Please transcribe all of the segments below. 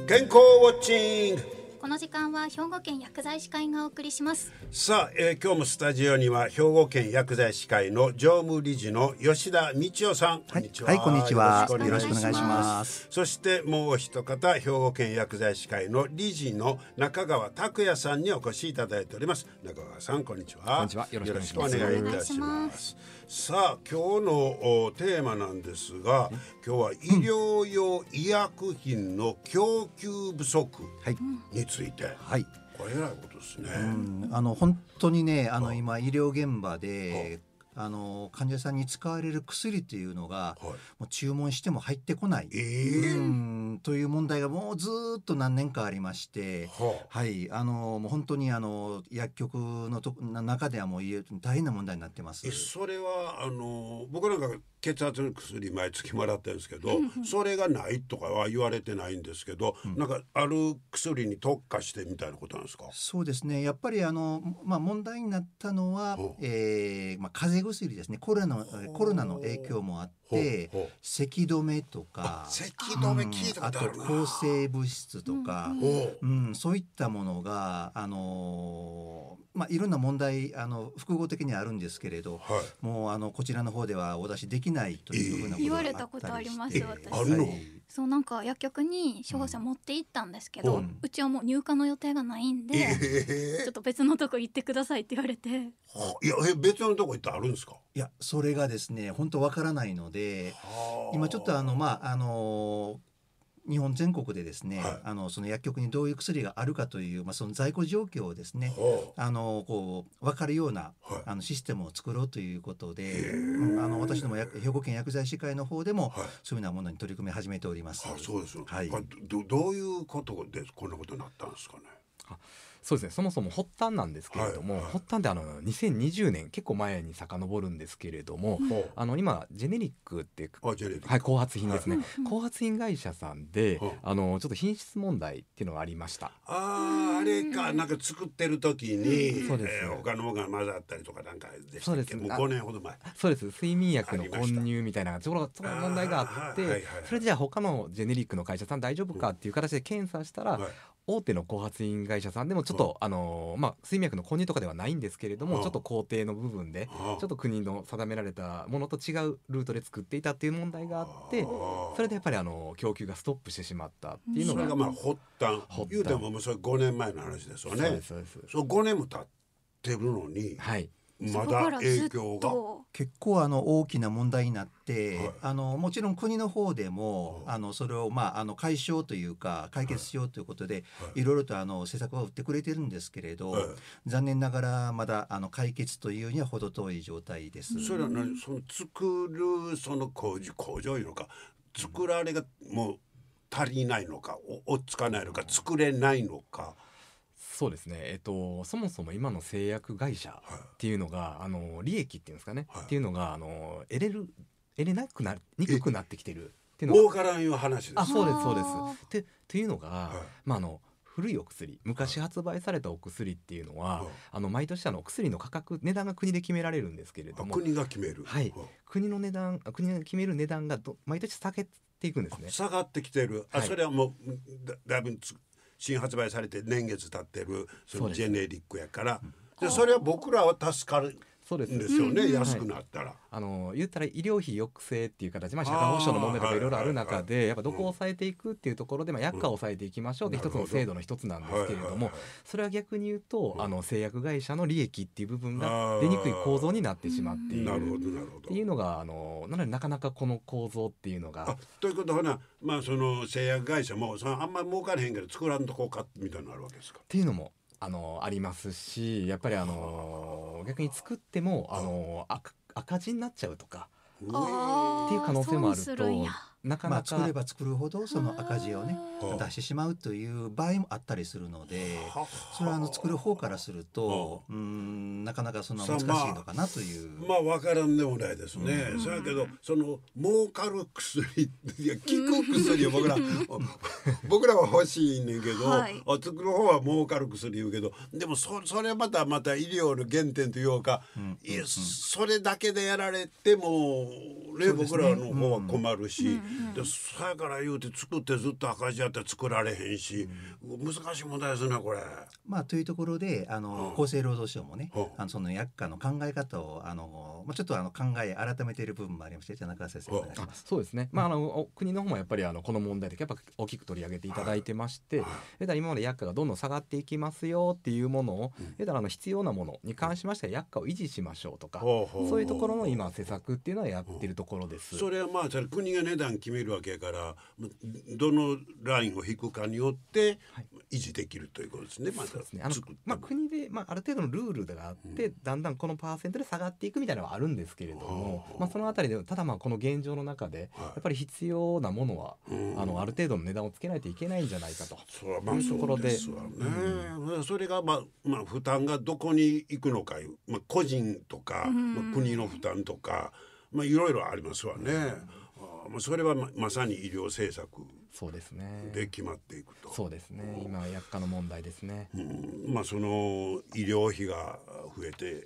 健康ウォッチング。 この時間は兵庫県薬剤師会がお送りします。 さあ、今日もスタジオには兵庫県薬剤師会の常務理事の吉田道夫さん、こんにちは。 はい、こんにちは。 よろしくお願いします。 そしてもう一方、兵庫県薬剤師会の理事の中川拓也さんにお越しいただいております。中川さん、こんにちは。 こんにちは。よろしくお願いします。 よろしくお願いいたします。さあ、今日のテーマなんですが、今日は医療用医薬品の供給不足について、 はい、 これえらいことですね。 本当にね、今医療現場で患者さんに使われる薬というのが、もう注文しても入ってこない、という問題がもうずっと何年かありまして、はい、もう本当に薬局の中ではもう大変な問題になってます。 それは僕なんか血圧の薬毎月もらってるんですけど、それがないとかは言われてないんですけど、なんかある薬に特化してみたいなことなんですか？ そうですね、やっぱり問題になったのは、風邪薬ですね。コロナの影響もあって咳止めとか、 咳止め聞いたことあるな。 あと抗生物質とか、そういったものがいろんな問題複合的にあるんですけれど、もうこちらの方ではお出しできないというふうなことがあったりして、 言われたことあります。私あるの？ そう、なんか薬局に処方箋持って行ったんですけど、うちはもう入荷の予定がないんで、ちょっと別のとこ行ってくださいって言われて。 いや、別のとこ行ってあるんですか？ いや、それがですね、本当わからないので、今ちょっと日本全国でですね、その薬局にどういう薬があるかという、その在庫状況をですね、こう分かるような、システムを作ろうということで、私ども兵庫県薬剤師会の方でも、そういうようなものに取り組み始めております。 そうです。どういうことでこんなことになったんですかね？ そうですね、そもそも発端なんですけれども、発端で2020年結構前に遡るんですけれども、今ジェネリックっていう、後発品ですね、後発品会社さんでちょっと品質問題っていうのがありました。 あれか、なんか作ってる時に他のものが混ざったりとかなんかでしたっけ？もう5年ほど前。 そうです。睡眠薬の混入みたいなその問題があって、それでじゃあ他のジェネリックの会社さん大丈夫かっていう形で検査したら、大手の後発品会社さんでもちょっと睡眠薬の混入とかではないんですけれども、ちょっと工程の部分でちょっと国の定められたものと違うルートで作っていたっていう問題があって、それでやっぱり供給がストップしてしまったっていうのが、 それが発端言うても、それ5年前の話ですよね。そう5年も経ってるのに、まだ影響が結構大きな問題になって、もちろん国の方でもそれを解消というか解決しようということで、いろいろと施策を打ってくれてるんですけれど、残念ながらまだ解決というには程遠い状態です。 それはその作る工場いうのか、作られがもう足りないのか、追っつかないのか、作れないのか。 そうですね、そもそも今の製薬会社っていうのが、利益っていうんですかね、っていうのが得れなくにくくなってきてるっていうのが儲からんいう話です。 そうですっていうのが、古いお薬、昔発売されたお薬っていうのは、毎年薬の値段が国で決められるんですけれども、 国が決める、 国が決める値段が毎年下げていくんですね。 下がってきてる。それはもうだいぶ新発売されて年月経ってるそのジェネリックやから、それは僕らは助かるんですよね、安くなったら。 言ったら医療費抑制っていう形、社会保障の問題とかいろいろある中で、やっぱどこを抑えていくっていうところで、薬価を抑えていきましょうって一つの制度の一つなんですけれども、それは逆に言うと製薬会社の利益っていう部分が出にくい構造になってしまっているっていうのがなので、なかなかこの構造っていうのがということはその製薬会社もあんまり儲かれへんけど作らんとこうかみたいなのあるわけですか？ っていうのもありますし、やっぱり逆に作っても赤字になっちゃうとかっていう可能性もあると、なかなか作れば作るほどその赤字をね出してしまうという場合もあったりするので、それは作る方からするとなかなか難しいのかなという。 分からんでもないですね。そやけど儲かる薬、いや効く薬を僕らは欲しいねんけど、作る方は儲かる薬言うけど、でもそれはまた医療の原点というか、それだけでやられても僕らの方は困るし、 でそやから言うて作ってずっと赤字やって作られへんし、難しい問題ですねこれ。 というところで厚生労働省もね、その薬価の考え方をちょっと考え改めている部分もありまして、田中先生お願いします。 そうですね、国の方もやっぱりこの問題でやっぱ大きく取り上げていただいてまして、今まで薬価がどんどん下がっていきますよっていうものを必要なものに関しましては薬価を維持しましょうとか、そういうところの今施策っていうのはやってるところです。 それはそれ国が値段決めるわけやから、どのラインを引くかによって維持できるということですね。 そうですね。国である程度のルールがあって、だんだんこのパーセントで下がっていくみたいなのはあるんですけれども、そのあたりでただこの現状の中でやっぱり必要なものはある程度の値段をつけないといけないんじゃないかというところで、 それが負担がどこに行くのか、個人とか、国の負担とか、いろいろありますわね。それはまさに医療政策で決まっていくと。 そうですね。今薬価の問題ですね。 その医療費が増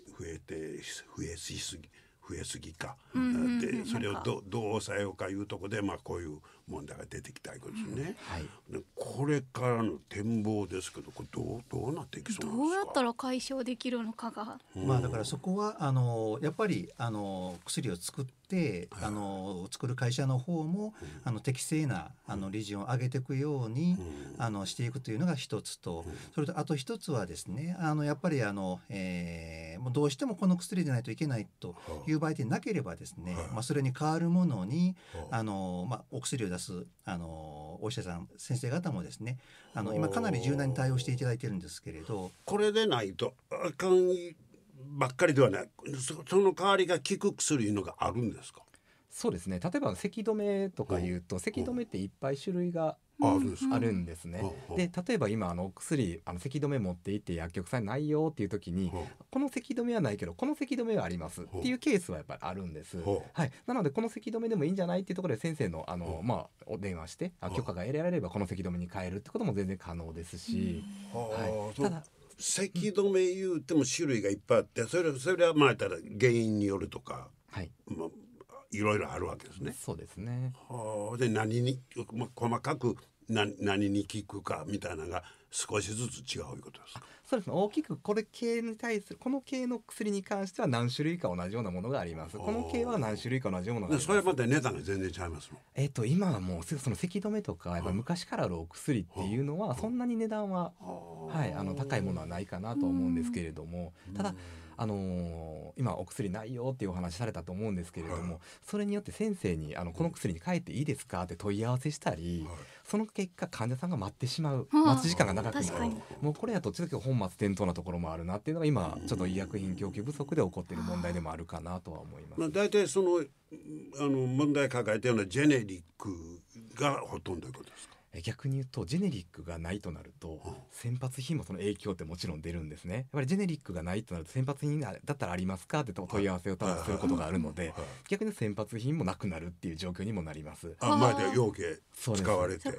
えすぎか、でそれをどう抑えようかいうところでこういう問題が出てきたいことですね。これからの展望ですけど、これどうなっていきそうですか。 どうやったら解消できるのかが、 だからそこはやっぱり薬を作って作る会社の方も適正な利潤を上げていくようにしていくというのが一つと、それとあと一つはですね、やっぱりもうどうしてもこの薬でないといけないという場合でなければですね、それに代わるものにお薬を出すお医者さん先生方もですね、今かなり柔軟に対応していただいているんですけれど、 これでないとあかんばっかりではない、その代わりが効く薬のがあるんですか。 そうですね。例えば咳止めとかいうと、咳止めっていっぱい種類があるんですね。で例えば今お薬咳止め持っていって薬局さんにないよっていう時に、この咳止めはないけどこの咳止めはありますっていうケースはやっぱりあるんです。なのでこの咳止めでもいいんじゃないっていうところで先生のお電話して許可が得られればこの咳止めに変えるってことも全然可能ですし、 ただ咳止め言うても種類がいっぱいあって、それは言ったら原因によるとか、いろいろあるわけですね。 そうですね。 で何に、細かく何に効くかみたいなのが少しずつ違ういうことですか。 そうですね。大きくこれ系に対するこの系の薬に関しては何種類か同じようなものがあります。この系は何種類か同じようなものがあります。 それまた値段が全然違いますもん。 今はもうその咳止めとかやっぱり昔からあるお薬っていうのはそんなに値段は高いものはないかなと思うんですけれども、ただ今お薬ないよっていうお話されたと思うんですけれども、それによって先生にこの薬に変えていいですかって問い合わせしたり、その結果患者さんが待ってしまう、待つ時間が長くなる、もうこれやとちょっと本末転倒なところもあるなっていうのが今ちょっと医薬品供給不足で起こっている問題でもあるかなとは思います。 大体その問題抱えているのはジェネリックがほとんどいうことですか。 逆に言うとジェネリックがないとなると先発品もその影響ってもちろん出るんですね。やっぱりジェネリックがないとなると先発品だったらありますかって問い合わせを多分することがあるので、逆に先発品もなくなるっていう状況にもなります。 前で容器使われて、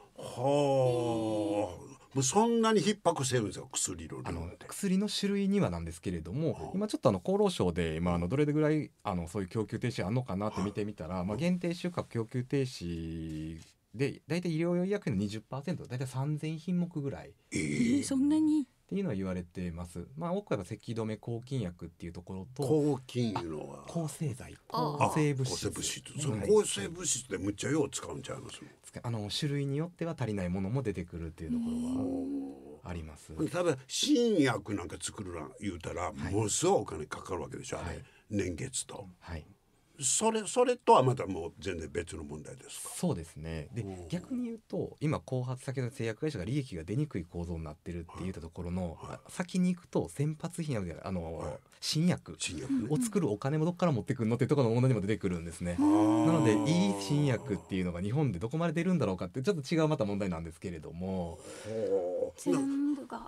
もうそんなに逼迫してるんですよ、薬の量って。 薬の種類にはなんですけれども、今ちょっと厚労省でどれぐらいそういう供給停止あるのかなって見てみたら、限定収穫供給停止で大体医療用医薬品の 20%、 大体3000品目ぐらい、 そんなにっていうのは言われてます。多くは咳止め抗菌薬っていうところと、 抗菌いうのは抗生剤、抗生物質、 抗生物質でむっちゃよう使うんちゃいます。 種類によっては足りないものも出てくるっていうところはあります。 ただ新薬なんか作るな言うたら、ものすごいお金かかるわけでしょ、あれ年月と。それとはまたもう全然別の問題ですか。 そうですね。で、逆に言うと今後発先の製薬会社が利益が出にくい構造になってるっていったところの、先に行くと先発品新薬を作るお金もどっから持ってくるのっていうところの問題にも出てくるんですね。なのでいい新薬っていうのが日本でどこまで出るんだろうかってちょっと違うまた問題なんですけれども、 全部が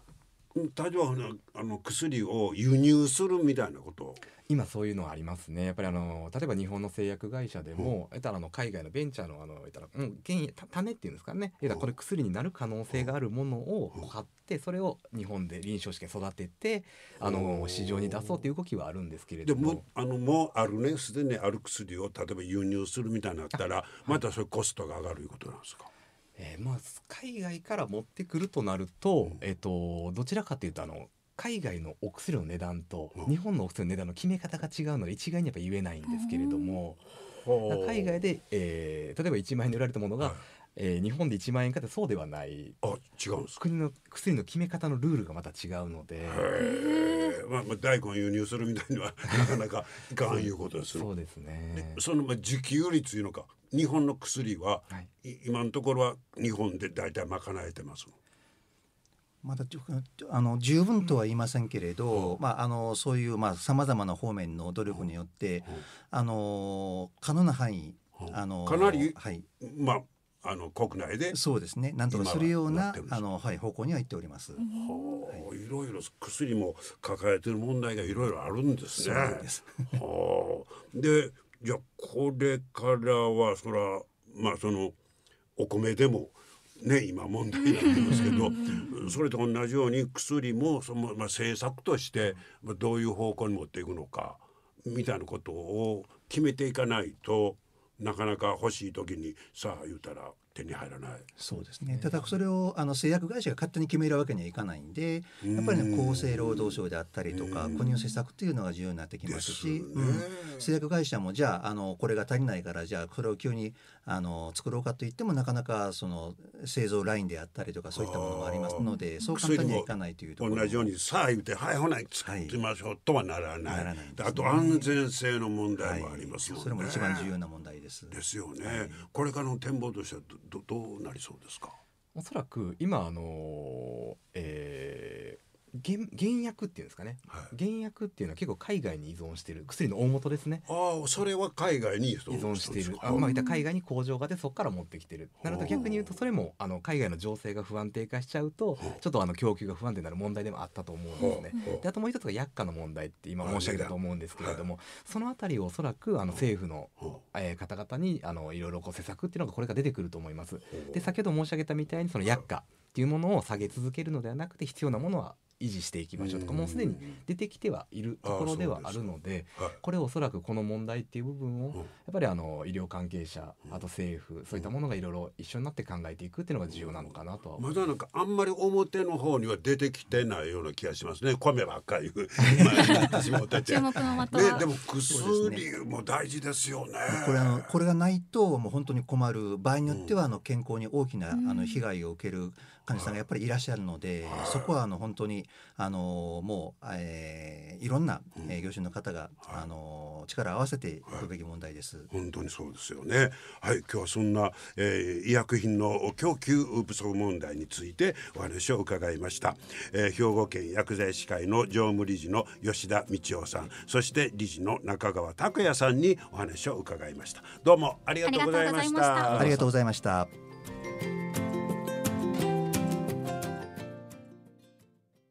例えば薬を輸入するみたいなこと。 今そういうのはありますね。やっぱり例えば日本の製薬会社でも、海外のベンチャーの種っていうんですかね、これ薬になる可能性があるものを買って、それを日本で臨床試験育てて市場に出そうという動きはあるんですけれども、 もうあるね、すでにある薬を例えば輸入するみたいになったら、またそれコストが上がるいうことなんですか。 海外から持ってくるとなると、どちらかというと海外のお薬の値段と日本のお薬の値段の決め方が違うので一概にやっぱ言えないんですけれども、海外で、例えば1万円で売られたものが、日本で1万円かってそうではない。 違うんですか。 国の薬の決め方のルールがまた違うので、 大根輸入するみたいにはなかなかいかんいうことですね。 そうですね。 その自給率いうのか、日本の薬は、今のところは日本で大体賄えてますの。 まだ十分とは言いませんけれど、そういうさまざまな方面の努力によって、可能な範囲、 かなり、国内でそうですね、なんとかするような方向には行っております。 いろいろ薬も抱えている問題がいろいろあるんですね。 そうです。 で、じゃあこれからはそらそのお米でもね、今問題になってますけどそれと同じように薬も政策としてどういう方向に持っていくのかみたいなことを決めていかないと、なかなか欲しい時にさあ言うたら手に入らない。 そうですね。ただそれを製薬会社が勝手に決めるわけにはいかないんで、やっぱり厚生労働省であったりとか国の施策っていうのが重要になってきますし、製薬会社もじゃあこれが足りないからじゃあこれを急に作ろうかといっても、なかなかその製造ラインであったりとかそういったものもありますので、そう簡単にはいかないというところ。 同じようにさあ言うてほな作ってみましょうとはならない。あと安全性の問題もありますので、 それも一番重要な問題です。 ですよね。これからの展望としてはどうなりそうですか。 おそらく今原薬っていうんですかね、原薬っていうのは結構海外に依存している薬の大元ですね。 それは海外に依存している。海外に工場があってそこから持ってきてる。なので逆に言うとそれも海外の情勢が不安定化しちゃうとちょっと供給が不安定になる問題でもあったと思うんですね。であともう一つが薬価の問題って今申し上げたと思うんですけれども、そのあたりをおそらく政府の方々にいろいろ施策っていうのがこれから出てくると思います。で先ほど申し上げたみたいにその薬価っていうものを下げ続けるのではなくて、必要なものは維持していきましょうとか、もうすでに出てきてはいるところではあるので、これおそらくこの問題っていう部分をやっぱり医療関係者、あと政府、そういったものがいろいろ一緒になって考えていくっていうのが重要なのかなとは思います。 まだなんかあんまり表の方には出てきてないような気がしますね。米ばっかり注目の的はでも薬も大事ですよね。 これがないともう本当に困る。場合によっては健康に大きな被害を受ける患者さんがやっぱりいらっしゃるので、そこは本当にもう、いろんな業種の方が力を合わせていくべき問題です。 本当にそうですよね。はい、今日はそんな、医薬品の供給不足問題についてお話を伺いました。兵庫県薬剤師会の常務理事の吉田道夫さん、そして理事の中川拓也さんにお話を伺いました。どうもありがとうございました。 ありがとうございました。